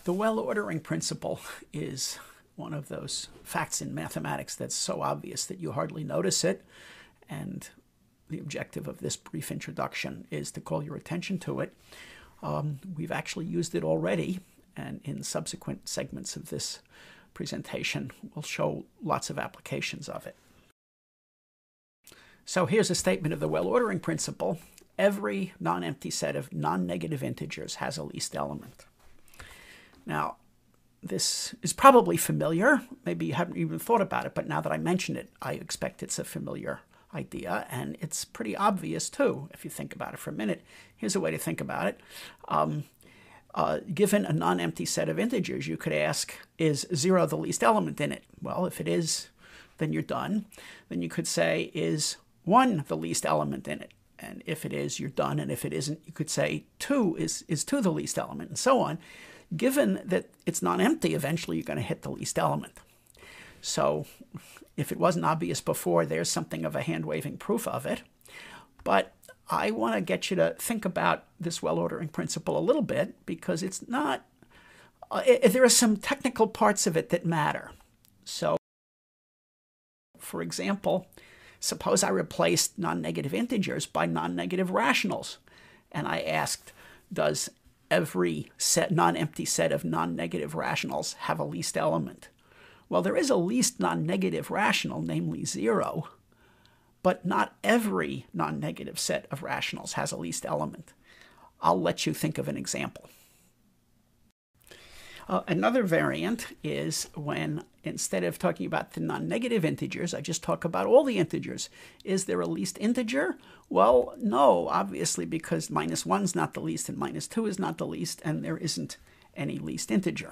The well-ordering principle is one of those facts in mathematics that's so obvious that you hardly notice it. And the objective of this brief introduction is to call your attention to it. We've actually used it already, and in subsequent segments of this presentation, we'll show lots of applications of it. So here's a statement of the well-ordering principle. Every non-empty set of non-negative integers has a least element. Now, this is probably familiar. Maybe you haven't even thought about it, but now that I mention it, I expect it's a familiar idea, and it's pretty obvious too, if you think about it for a minute. Here's a way to think about it. Given a non-empty set of integers, you could ask, is 0 the least element in it? Well, if it is, then you're done. Then you could say, is 1 the least element in it? And if it is, you're done. And if it isn't, you could say 2 is 2 the least element, and so on. Given that it's non-empty, eventually you're going to hit the least element. So if it wasn't obvious before, there's something of a hand-waving proof of it. But I want to get you to think about this well-ordering principle a little bit, because it's not, there are some technical parts of it that matter. So, for example, suppose I replaced non-negative integers by non-negative rationals. And I asked, does every non-empty set of non-negative rationals have a least element? Well, there is a least non-negative rational, namely 0, but not every non-negative set of rationals has a least element. I'll let you think of an example. Another variant is when, instead of talking about the non-negative integers, I just talk about all the integers. Is there a least integer? Well, no, obviously, because -1 is not the least and -2 is not the least, and there isn't any least integer.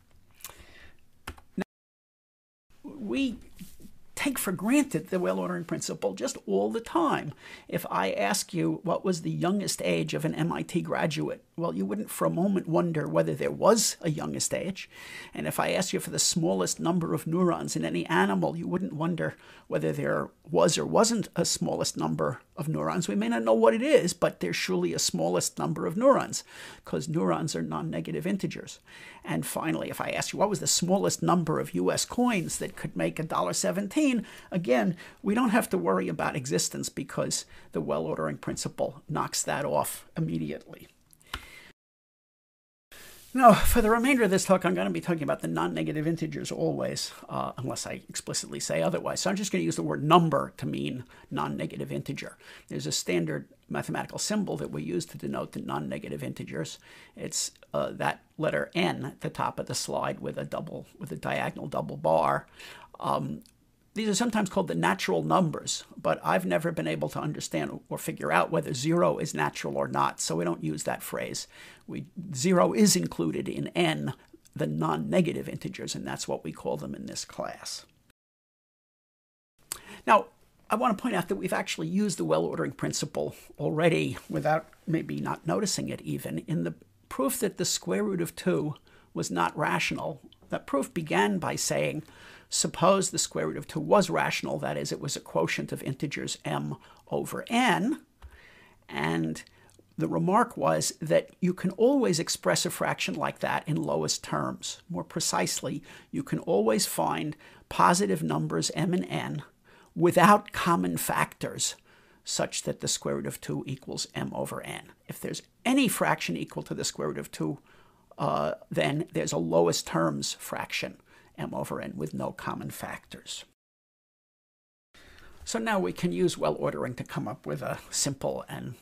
Now, we take for granted the well-ordering principle just all the time. If I ask you what was the youngest age of an MIT graduate, well, you wouldn't for a moment wonder whether there was a youngest age. And if I asked you for the smallest number of neurons in any animal, you wouldn't wonder whether there was or wasn't a smallest number of neurons. We may not know what it is, but there's surely a smallest number of neurons, because neurons are non-negative integers. And finally, if I ask you what was the smallest number of US coins that could make $1.17, again, we don't have to worry about existence, because the well-ordering principle knocks that off immediately. Now, for the remainder of this talk, I'm going to be talking about the non-negative integers always, unless I explicitly say otherwise. So I'm just going to use the word number to mean non-negative integer. There's a standard mathematical symbol that we use to denote the non-negative integers. It's that letter N at the top of the slide with a diagonal double bar. These are sometimes called the natural numbers, but I've never been able to understand or figure out whether 0 is natural or not, so we don't use that phrase. 0 is included in N, the non-negative integers, and that's what we call them in this class. Now, I want to point out that we've actually used the well-ordering principle already without maybe not noticing it even. In the proof that the square root of 2 was not rational, that proof began by saying, suppose the square root of 2 was rational, that is, it was a quotient of integers m over n, and the remark was that you can always express a fraction like that in lowest terms. More precisely, you can always find positive numbers m and n without common factors such that the square root of 2 equals m over n. If there's any fraction equal to the square root of 2, then there's a lowest terms fraction, m over n, with no common factors. So now we can use well-ordering to come up with a simple and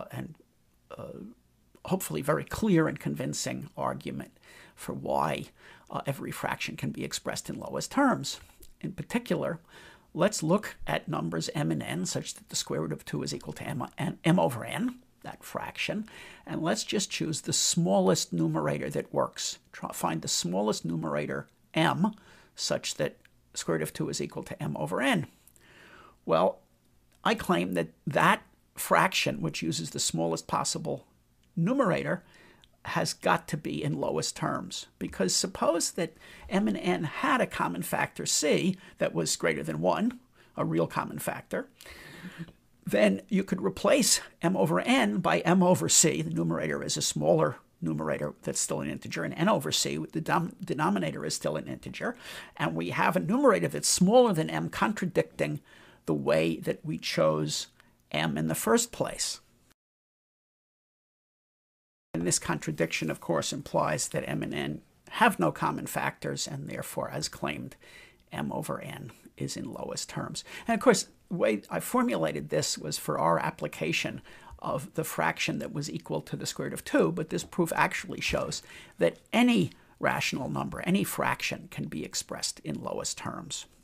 hopefully very clear and convincing argument for why every fraction can be expressed in lowest terms. In particular, let's look at numbers m and n such that the square root of 2 is equal to m over n, that fraction, and let's just choose the smallest numerator that works. Find the smallest numerator, m, such that square root of 2 is equal to m over n. Well, I claim that that fraction, which uses the smallest possible numerator, has got to be in lowest terms, because suppose that m and n had a common factor c that was greater than 1, a real common factor, then you could replace m over n by m over c. The numerator is a smaller numerator that's still an integer, and n over c, the denominator is still an integer, and we have a numerator that's smaller than m, contradicting the way that we chose m in the first place. And this contradiction, of course, implies that m and n have no common factors, and therefore, as claimed, m over n is in lowest terms. And of course, the way I formulated this was for our application of the fraction that was equal to the square root of 2, but this proof actually shows that any rational number, any fraction, can be expressed in lowest terms.